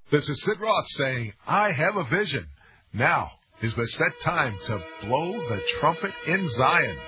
This is Sid Roth saying, I have a vision. Now is the set time to blow the trumpet in Zion.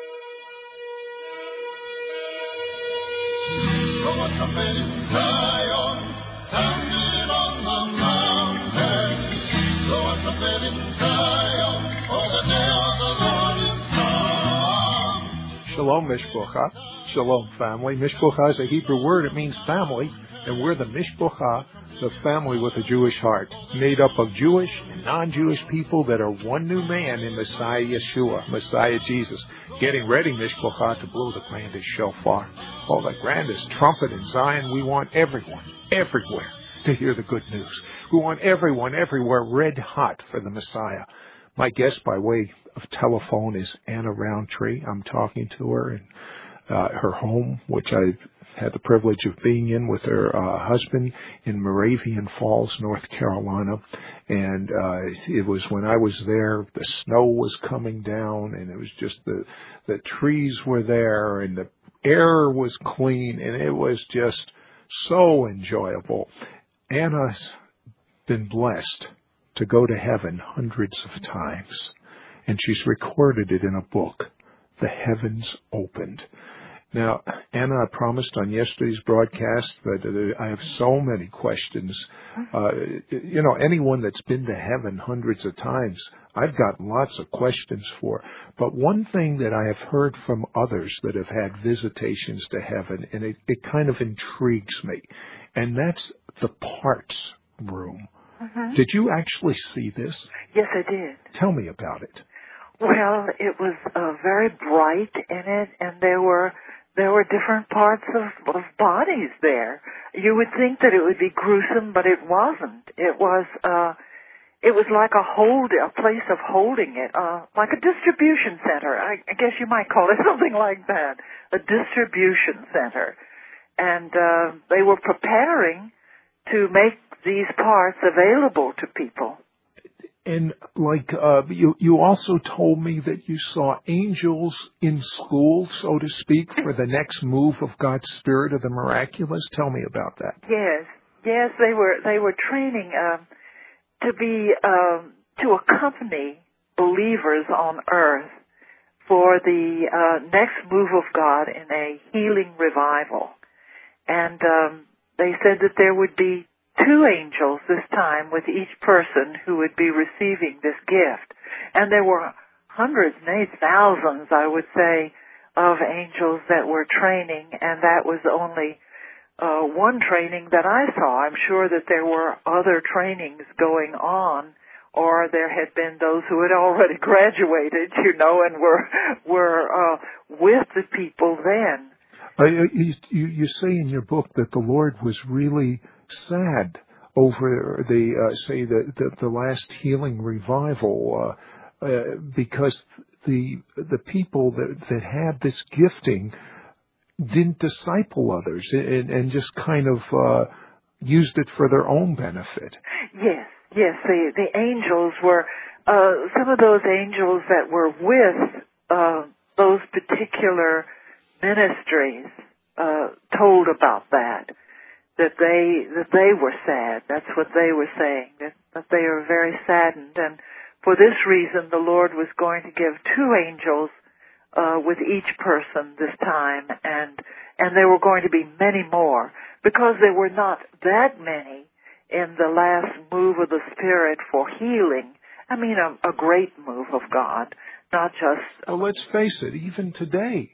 Blow a trumpet in Zion, sound it on the mountains. Blow a trumpet in Zion, for the day of the Lord is come. Shalom, Mishpocha. Shalom, family. Mishpocha is a Hebrew word. It means family, and we're the Mishpocha, the family with a Jewish heart, made up of Jewish and non-Jewish people that are one new man in Messiah Yeshua, Messiah Jesus, getting ready, Mishpocha, to blow the grandest shofar. Oh, the grandest trumpet in Zion. We want everyone, everywhere, to hear the good news. We want everyone, everywhere, red hot for the Messiah. My guest by way of telephone is Anna Roundtree. I'm talking to her in her home, which I've had the privilege of being in with her husband in Moravian Falls, North Carolina. And it was when I was there, the snow was coming down, and it was just the trees were there, and the air was clean, and it was just so enjoyable. Anna's been blessed to go to heaven hundreds of times, and she's recorded it in a book, The Heavens Opened. Now, Anna, I promised on yesterday's broadcast that I have so many questions. Anyone that's been to heaven hundreds of times, I've got lots of questions for. But one thing that I have heard from others that have had visitations to heaven, and it kind of intrigues me, and that's the parts room. Mm-hmm. Did you actually see this? Yes, I did. Tell me about it. Well, it was very bright in it, and there were different parts of bodies there. You would think that it would be gruesome, but it wasn't. It was like a place of holding it, like a distribution center. I guess you might call it something like that, a distribution center. And they were preparing to make these parts available to people. And you also told me that you saw angels in school, so to speak, for the next move of God's Spirit of the miraculous. Tell me about that. Yes, they were training to accompany believers on earth for the next move of God in a healing revival, and they said that there would be 2 angels this time with each person who would be receiving this gift. And there were hundreds, maybe thousands, I would say, of angels that were training, and that was only one training that I saw. I'm sure that there were other trainings going on, or there had been those who had already graduated, and were with the people then. You say in your book that the Lord was really sad over the last healing revival because the people that had this gifting didn't disciple others and just kind of used it for their own benefit. Yes. The angels were some of those angels that were with those particular ministries told about that they were sad. That's what they were saying, that they are very saddened. And for this reason, the Lord was going to give 2 angels with each person this time, and there were going to be many more, because there were not that many in the last move of the Spirit for healing. I mean, a great move of God, not just... Well, let's face it, even today,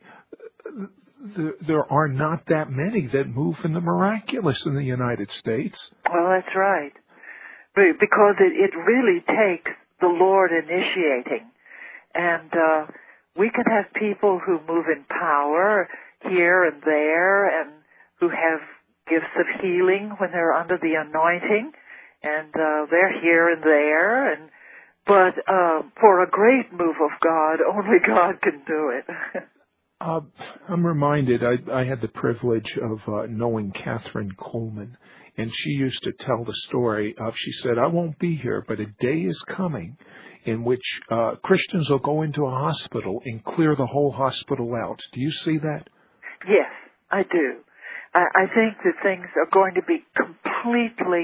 there are not that many that move in the miraculous in the United States. Well, that's right. Because it really takes the Lord initiating. And we can have people who move in power here and there, and who have gifts of healing when they're under the anointing, and they're here and there. But for a great move of God, only God can do it. I'm reminded, I had the privilege of knowing Catherine Coleman, and she used to tell the story of, she said, I won't be here, but a day is coming in which Christians will go into a hospital and clear the whole hospital out. Do you see that? Yes, I do. I think that things are going to be completely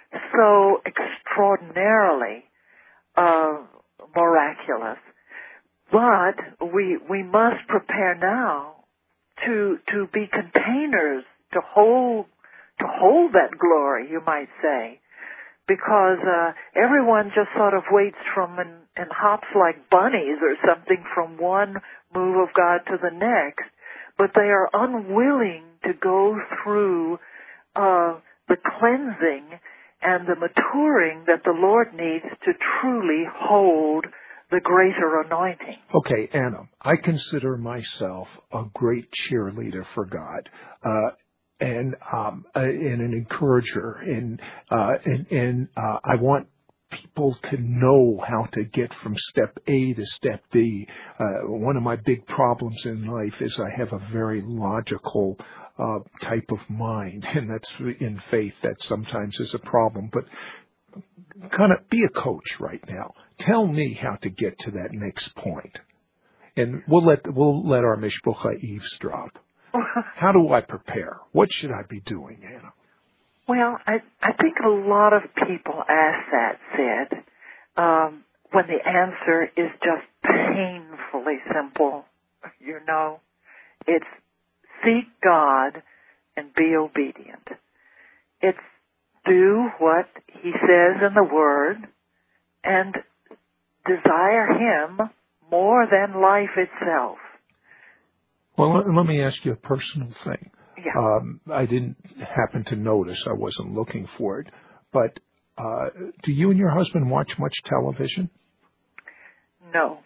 so extraordinarily miraculous. But we must prepare now to be containers to hold that glory, you might say, because everyone just sort of waits and hops like bunnies or something from one move of God to the next, but they are unwilling to go through the cleansing and the maturing that the Lord needs to truly hold the greater anointing. Okay, Anna, I consider myself a great cheerleader for God, and an encourager, and I want people to know how to get from step A to step B. One of my big problems in life is I have a very logical type of mind, and that's in faith. That sometimes is a problem, but kind of be a coach right now. Tell me how to get to that next point, and we'll let our Mishpucha eavesdrop. How do I prepare? What should I be doing, Anna? Well, I think a lot of people ask that, Sid, when the answer is just painfully simple. You know, it's seek God and be obedient. It's do what He says in the Word and desire Him more than life itself. Well, let me ask you a personal thing. Yeah. I didn't happen to notice. I wasn't looking for it. But do you and your husband watch much television? No.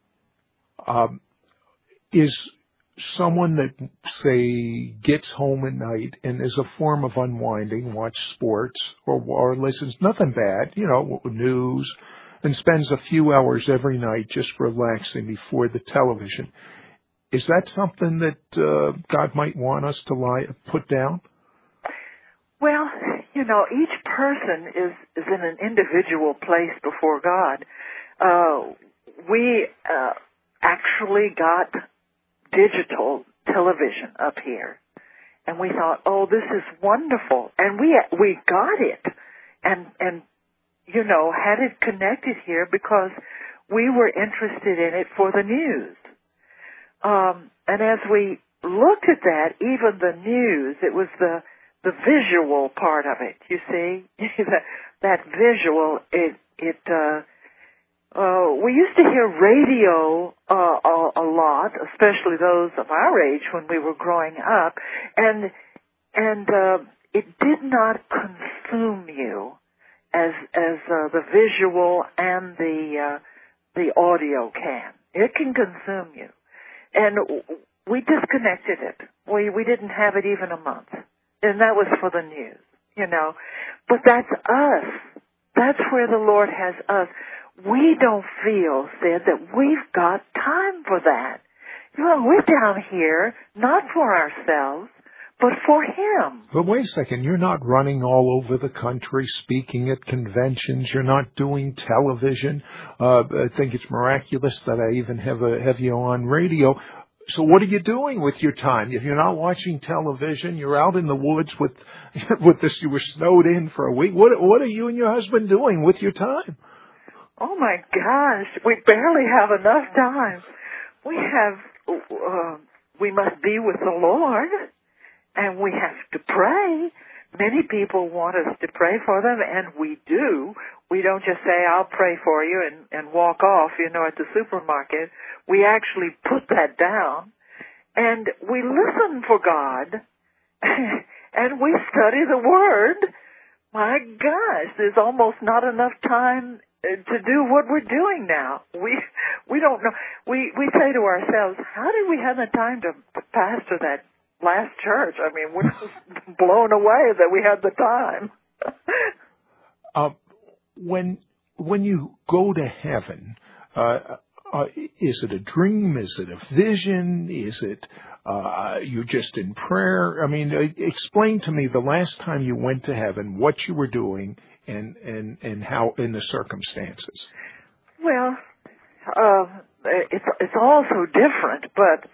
Is someone that, say, gets home at night and as a form of unwinding, watch sports or listens, nothing bad, news, and spends a few hours every night just relaxing before the television, is that something that God might want us to put down? Well, each person is in an individual place before God. We actually got digital television up here, and we thought, oh, this is wonderful, and we got it, and had it connected here because we were interested in it for the news. And as we looked at that, even the news, it was the visual part of it, you see. that visual, we used to hear radio a lot, especially those of our age when we were growing up, and it did not consume you as the visual and the audio can. It can consume you. And we disconnected it. We didn't have it even a month. And that was for the news, But that's us. That's where the Lord has us. We don't feel, Sid, that we've got time for that. We're down here not for ourselves, but for Him. But wait a second. You're not running all over the country speaking at conventions. You're not doing television. I think it's miraculous that I even have you on radio. So what are you doing with your time? If you're not watching television, you're out in the woods with this. You were snowed in for a week. What are you and your husband doing with your time? Oh my gosh, we barely have enough time. We must be with the Lord, and we have to pray. Many people want us to pray for them, and we do. We don't just say, I'll pray for you and walk off, at the supermarket. We actually put that down, and we listen for God, and we study the Word. My gosh, there's almost not enough time to do what we're doing now. We don't know. We say to ourselves, how did we have the time to pastor that last church? I mean, we're just blown away that we had the time. When you go to heaven, is it a dream? Is it a vision? Is it you just in prayer? I mean, explain to me the last time you went to heaven, what you were doing, and how in the circumstances. Well, it's all so different, but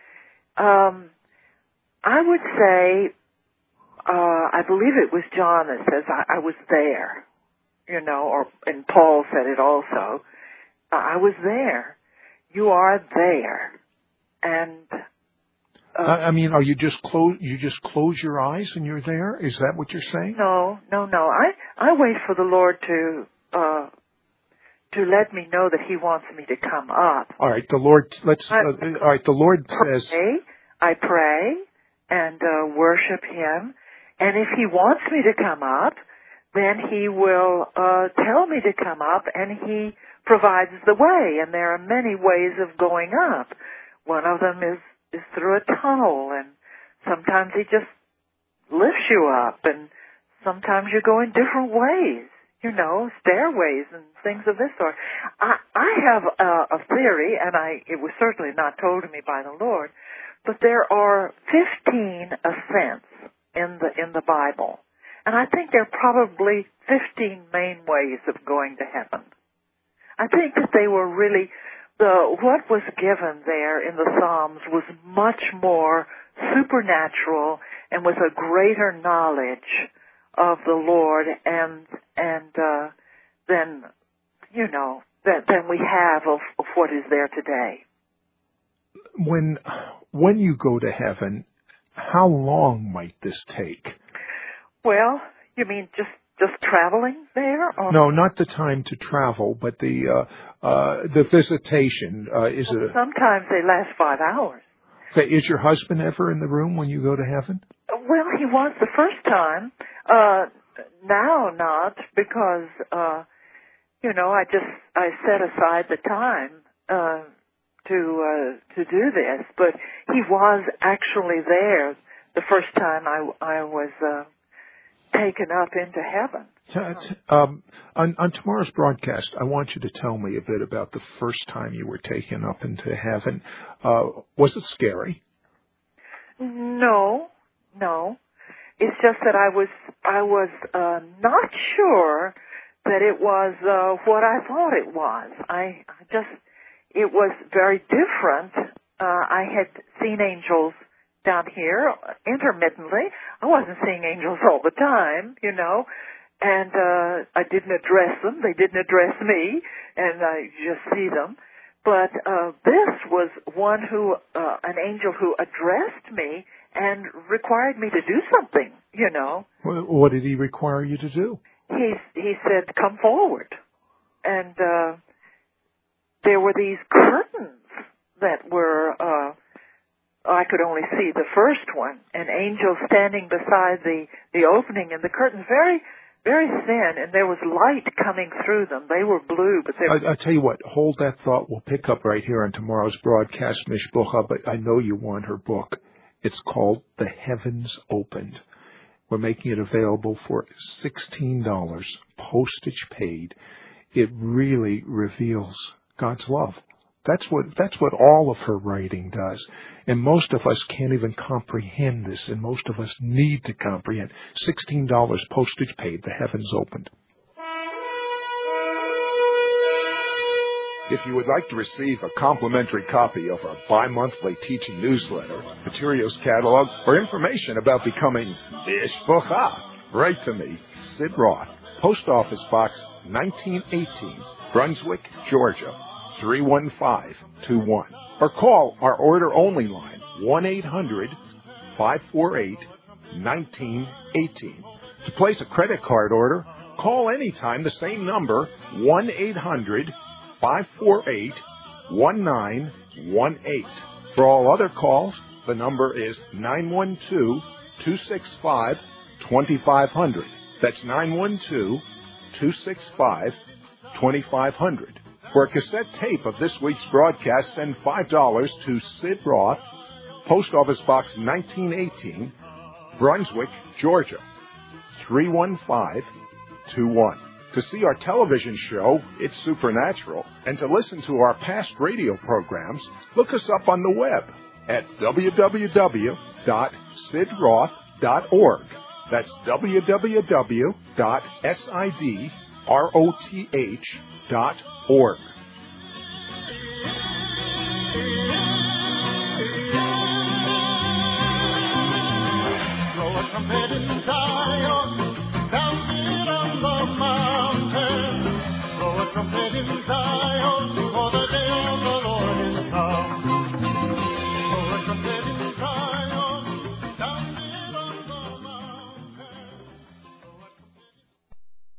I would say I believe it was John that says I was there. and Paul said it also. I was there. You are there. And I mean, are you just close your eyes and you're there? Is that what you're saying? No. I wait for the Lord to let me know that He wants me to come up. All right, the Lord. All right, the Lord says. I pray and worship Him, and if He wants me to come up, then He will tell me to come up, and He provides the way. And there are many ways of going up. One of them is through a tunnel, and sometimes He just lifts you up, and sometimes you go in different ways, stairways and things of this sort. I have a theory, and it was certainly not told to me by the Lord, but there are 15 ascents in the Bible, and I think there are probably 15 main ways of going to heaven. I think that they were really what was given there in the Psalms was much more supernatural and with a greater knowledge of the Lord and than we have of what is there today. When you go to heaven, how long might this take? Well, you mean just traveling there? Or? No, not the time to travel, but the visitation. Sometimes they last 5 hours. Okay, is your husband ever in the room when you go to heaven? Well, he was the first time. Now not, because I set aside the time to do this. But he was actually there the first time I was taken up into heaven. On tomorrow's broadcast, I want you to tell me a bit about the first time you were taken up into heaven. Was it scary? No. It's just that I was not sure that it was what I thought it was. It was very different. I had seen angels down here intermittently. I wasn't seeing angels all the time, and I didn't address them. They didn't address me, and I just see them. But this was an angel who addressed me and required me to do something, What did he require you to do? He said, come forward. And there were these curtains that were, I could only see the first one, an angel standing beside the opening in the curtains, very, very thin, and there was light coming through them. They were blue, but they were... I'll tell you what, hold that thought. We'll pick up right here on tomorrow's broadcast, Mishpocha, but I know you want her book. It's called The Heavens Opened. We're making it available for $16, postage paid. It really reveals God's love. That's what all of her writing does. And most of us can't even comprehend this, and most of us need to comprehend. $16 postage paid, The Heavens Opened. If you would like to receive a complimentary copy of our bi-monthly teaching newsletter, materials catalog, or information about becoming Mishpocha, write to me, Sid Roth, Post Office Box 1918, Brunswick, Georgia, 31521. Or call our order-only line, 1-800-548-1918. To place a credit card order, call anytime the same number, 1-800-548-1918. For all other calls, the number is 912-265-2500. That's 912-265-2500. For a cassette tape of this week's broadcast, send $5 to Sid Roth, Post Office Box 1918, Brunswick, Georgia, 31521. To see our television show, It's Supernatural, and to listen to our past radio programs, look us up on the web at www.sidroth.org. That's www.sidroth.org. Throw a trumpet in Zion, sound it on the mountain. trumpet in Zion, for the